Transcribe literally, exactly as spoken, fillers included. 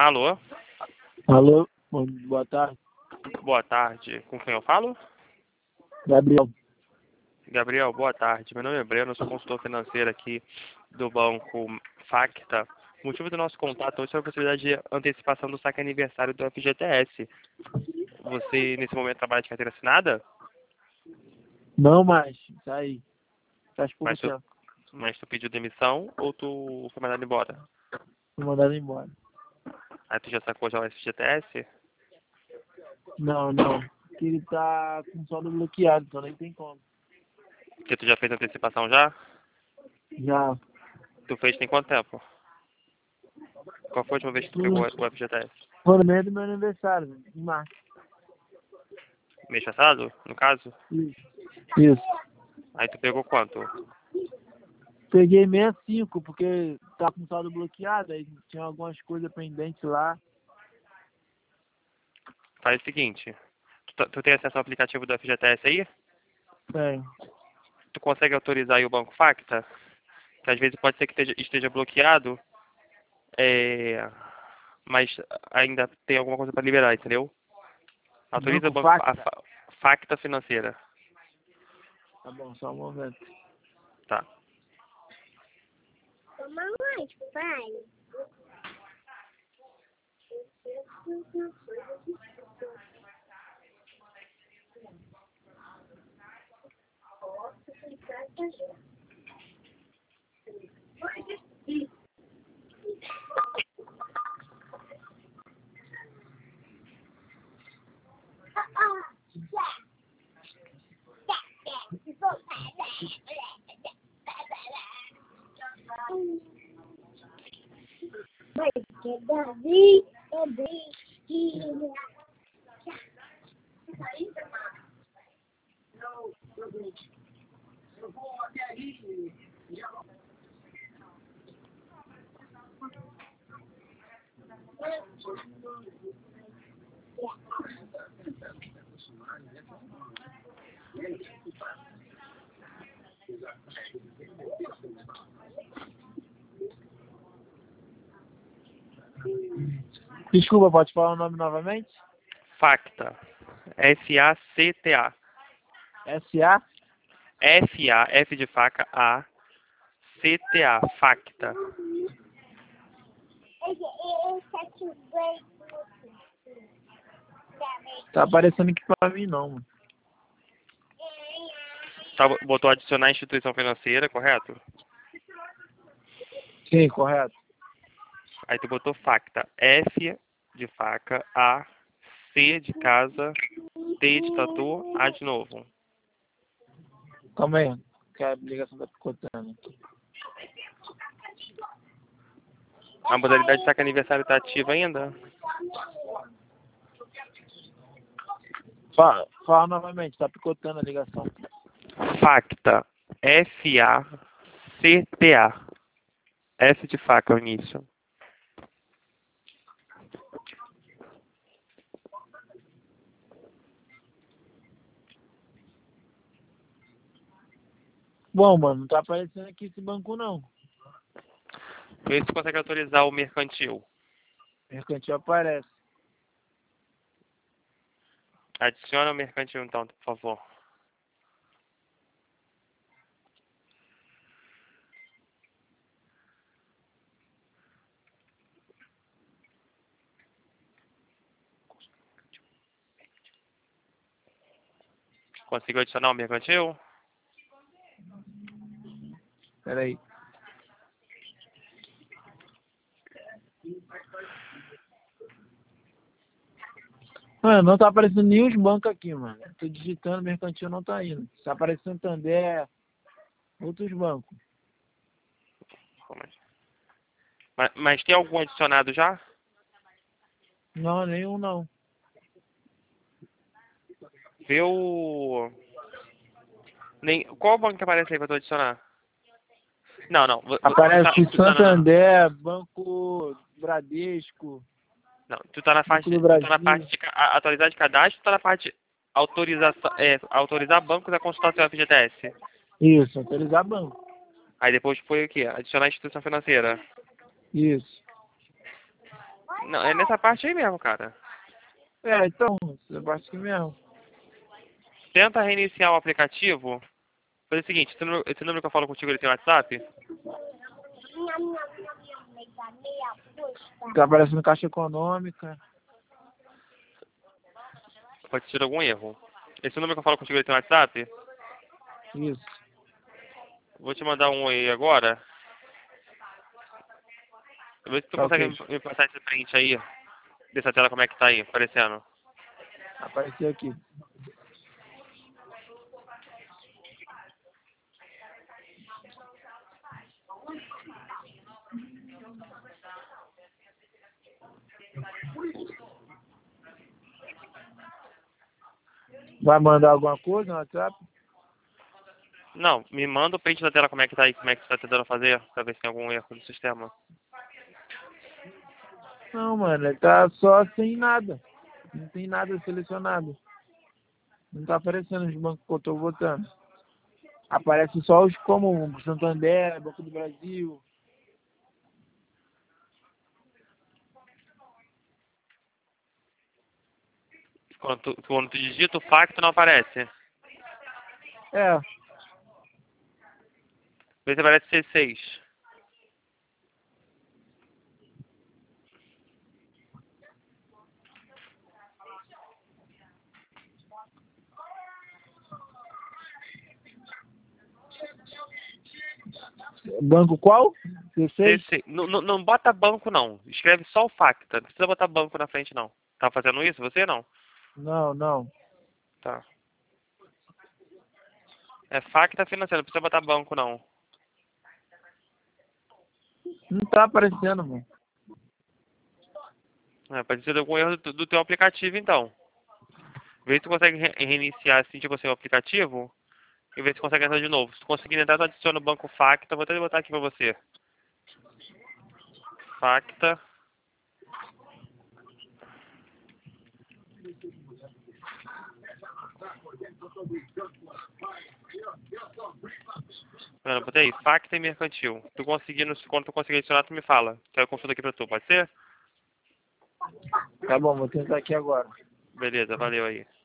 Alô? Alô, bom- boa tarde. Boa tarde. Com quem eu falo? Gabriel. Gabriel, boa tarde. Meu nome é Breno, eu sou consultor financeiro aqui do banco Facta. O motivo do nosso contato hoje é a possibilidade de antecipação do saque aniversário do F G T S. Você, nesse momento, trabalha de carteira assinada? Não mais, tá aí. Faz pouco Mas tu, tempo. mas tu pediu demissão ou tu foi mandado embora? Fui mandado embora. Aí tu já sacou já o F G T S? Não, não. Porque ele tá com saldo bloqueado, então nem tem como. Porque tu já fez antecipação já? Já. Tu fez tem quanto tempo? Qual foi a última vez que tu pegou o F G T S? Foi no meio do meu aniversário, em março. Mês passado, no caso? Isso. Isso. Aí tu pegou quanto? Peguei sessenta e cinco, porque tá com saldo bloqueado, aí tinha algumas coisas pendentes lá. Faz o seguinte, tu, tá- tu tem acesso ao aplicativo do F G T S aí? Tem. Tu consegue autorizar aí o Banco Facta? Que às vezes pode ser que esteja, esteja bloqueado, é, mas ainda tem alguma coisa para liberar, entendeu? Autoriza o Banco Banco a, Facta? Fa- Facta Financeira. Tá bom, só um momento. Tá. Mamãe, pai. Mãe, que Davi, Davi, Desculpa, pode falar o nome novamente? Facta. F A C T A. S A? F A, F de faca, A, C T A, Facta. Tá aparecendo aqui pra mim não, mano. Tá, botou adicionar instituição financeira, correto? Sim, correto. Aí tu botou Facta. F de faca, A, C de casa, T de tatu, A de novo. Calma aí, que a ligação tá picotando. A modalidade de saque aniversário tá ativa ainda? Fala, fala novamente, tá picotando a ligação. Facta. F A C T A. F de faca, o início. Bom, mano, não tá aparecendo aqui esse banco não. Vê se tu consegue autorizar o mercantil. Mercantil aparece. Adiciona o mercantil então, por favor. Conseguiu adicionar o mercantil? Pera aí. Mano, não tá aparecendo nenhum dos bancos aqui, mano. Tô digitando, mercantil não tá indo. Tá aparecendo Santander, outros bancos. Mas, mas tem algum adicionado já? Não, nenhum não. Vê o... Nem... Qual banco que aparece aí pra tu adicionar? Não, não. vo- vo- Aparece tu tá, tu tá na, Santander, Banco Bradesco, não, tu tá na Banco parte, do tu tá na Brasil. parte de ca- a- atualizar de cadastro, tu tá na parte de autorização, é, autorizar bancos a consultar seu F G T S. Isso, autorizar banco. Aí depois foi o quê? Adicionar instituição financeira. Isso. Não, é nessa parte aí mesmo, cara. É, então, essa parte aqui mesmo. Tenta reiniciar o aplicativo. Faz o seguinte, esse número, esse número que eu falo contigo, ele tem WhatsApp? Tá aparecendo Caixa Econômica. Pode ter algum erro. Esse número que eu falo contigo, ele tem WhatsApp? Isso. Vou te mandar um aí agora. Vê se tu Tá consegue ok. me me passar esse print aí. Dessa tela como é que tá aí, aparecendo. Apareceu aqui. Vai mandar alguma coisa no WhatsApp? Não, me manda o print da tela como é que tá aí, como é que tu tá tentando fazer, pra ver se tem algum erro no sistema. Não, mano, ele tá só sem nada. Não tem nada selecionado. Não tá aparecendo os bancos que eu tô votando. Aparece só os como Santander, Banco do Brasil. Quando tu, quando tu digita o facto, não aparece. É, Vê se aparece C seis. banco qual? C dezesseis? seis. Não, não, não bota banco, não. Escreve só o facta. Não precisa botar banco na frente, não. Tá fazendo isso, você não? Não, não. Tá. É facta financeira, não precisa botar banco, não. Não tá aparecendo, mano. É, pode ser algum erro do, do teu aplicativo, então. Vê se tu consegue re reiniciar assim que você o aplicativo e ver se consegue entrar de novo. Se tu conseguir entrar, tu adiciona o banco Facta. Vou até botar aqui pra você. Facta. Mano, botei aí, Facta e Mercantil. Tu conseguindo, quando tu conseguir adicionar, tu me fala. Que aí eu consulto aqui pra tu, pode ser? Tá bom, vou tentar aqui agora. Beleza, valeu aí.